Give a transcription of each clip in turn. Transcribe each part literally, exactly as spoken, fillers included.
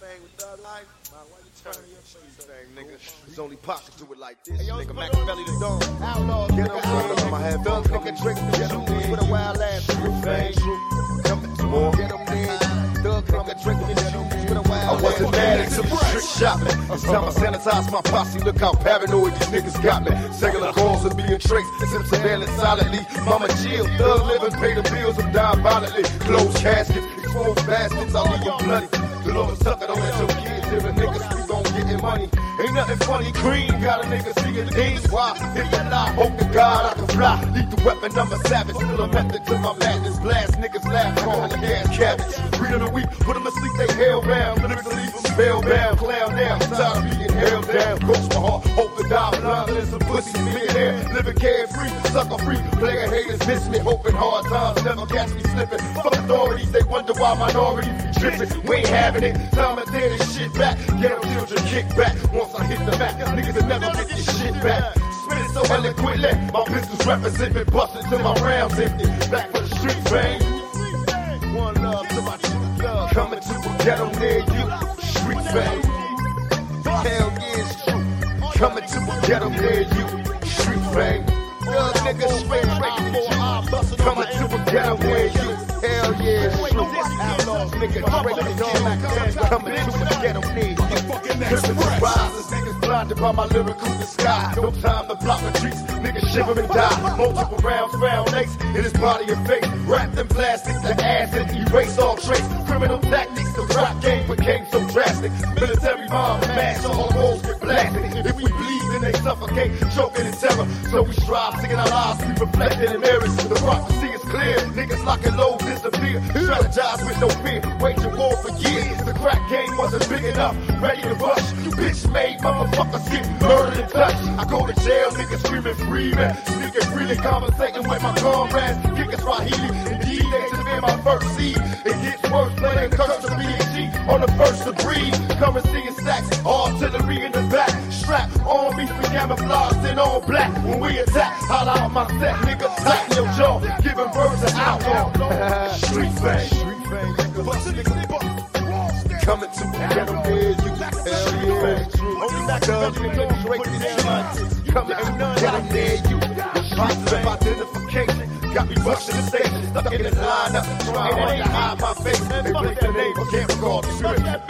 thing with Thug Life, man, why you turning your face thing, nigga? There's only pockets to it like this, hey, yo, nigga. Machiavelli the Dawn, Outlaws, get on game. I had Thug nigga drink the juice with a wild ass thing. Coming to more, get them there. Thug nigga drink the juice with a wild ass. I wasn't mad at some trick shopping. It's time I sanitize my posse. Look how paranoid these niggas got me. Cellular calls are being traced. Sip surveillance solidly. Mama chill, Thug living, pay the bills, I'm dying violently. Closed caskets, exposed baskets, I leave you bloody. The Lord suck it, don't let your kids hear a nigga speak on getting money. Ain't nothing funny, green, got a nigga seeing things. Why? If you lie, hope to God I can fly. Lethal weapon, I'm a savage, still a method to my madness. Blast niggas laugh, calling the gas cabbage. Read of the week, put them to sleep, they hell bound. Literally leave them spellbound, clown down. Tired of being held down, coach my heart, hope to die blind. There's some pussy, millionaire, living carefree, sucker free. Player haters miss me, hoping hard times never catch me slipping. Fuck authorities, they wonder why minorities be tripping. We ain't having it, time to tear this shit back. Get them children kick back. Once I hit the back, niggas will never get this shit back. Spit it so eloquently, my pistols represent me, bustin' till my rounds empty. Back for the street fame. One love to my true love. Coming to a ghetto near you. Street fame. Hell yeah, it's true. Coming to a ghetto near you. Street fame. Thug niggas straight breaking the G. Coming to a ghetto near you. Hell yeah, it's true. Outlaws niggas breaking the G. Coming to a ghetto near you. Christmas rises, niggas blinded by my lyrical disguise. No time to block the streets, niggas shiver and die. Multiple rounds found ace in his body and face. Wrapped in plastic, the ass and erase all trace. Criminal tactics, the rap game became so drastic. Military bomb, mass, all walls get blasted. If we bleed, then they suffocate, choking in terror. So we strive, singing our lives, we reflected in mirrors. The prophecy is clear, niggas lock and load, disappear. Strategize with no fear, waging war for years. The crack game wasn't big enough, ready to rush. You bitch made motherfuckers get murdered and touched. I go to jail, niggas screaming free, man. Sneaking freely, conversating with my comrades. Kicking Swahili, indeed, they to be my first seed. It gets worse, playing curse to B and G on the first to breathe. Currency and stacks, artillery in the back. Strap, armies with camouflage and all black. When we attack, holla out my set, nigga. Tighten your jaw, giving birds an outlaw. Street fame, street fame, nigga. Bust a nigga, coming to a ghetto near you. Hell yeah, true. Only Thug nigga straight to the G. Coming to a ghetto near you. The process of identification got me rushing the station, stuck in this lineup, trying to hide my face. They break the name, but can't recall the script. That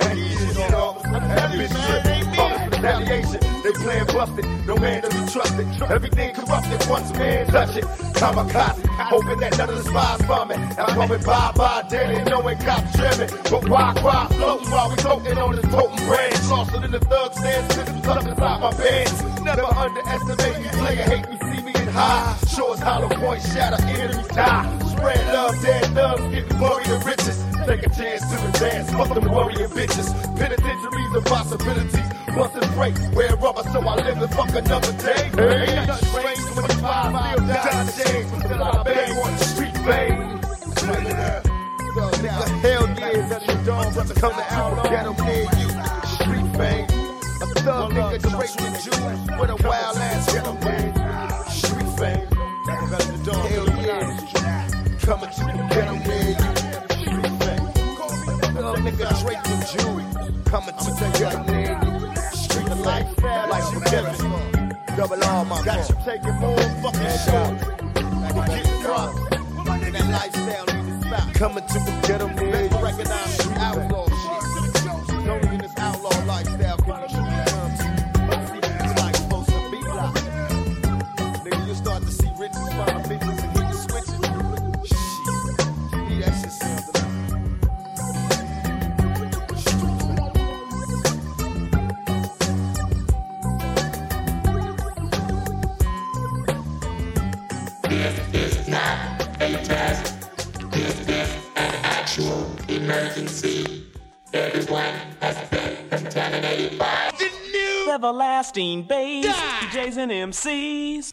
bitch, all this retaliation. They playing busted, no man to be trusted. Everything corrupted, once a man touch it. Kamikaze, hoping that none of the spies find me. I'm coming bye-bye daily, knowing cops trimming. But why cry floating while we floating on this potent branch? Lost in the thug stands, pistols up inside my pants. Never underestimate me, player hate me, see me in high. Sure as hollow points shatter, enemies die. Spread love, dead thugs, getting worried and riches. Take a chance to advance, fuck them worrying bitches. Penitentiaries of possibilities. Once and break, wear rubber so I live and fuck another day. Hey, ain't nothing strange when the five still die shades. Until I bang on the street fame. Nigga, hell yeah, that's your dog. Coming out, ghetto near you. Street fame. A thug nigga drinking juice with a wild ass ghetto name. Street fame. Hell yeah. Coming to the ghetto near you. Street fame. Thug nigga drinking juice. Coming to the ghetto near you. Lifestyle, like you living. Double R, my got you taking more fucking shots. Get dropped. That lifestyle need to stop. Coming to the ghetto near you. Recognize the outlaw shit. Only in this outlaw lifestyle can you truly come to. It's like supposed to be like. Nigga, you start to see riches find bitches and hit the switches. Shit. Me, that shit sounds like. This is not a test. This is an actual emergency. Everyone has been contaminated by the new everlasting bass, D Js and M Cs.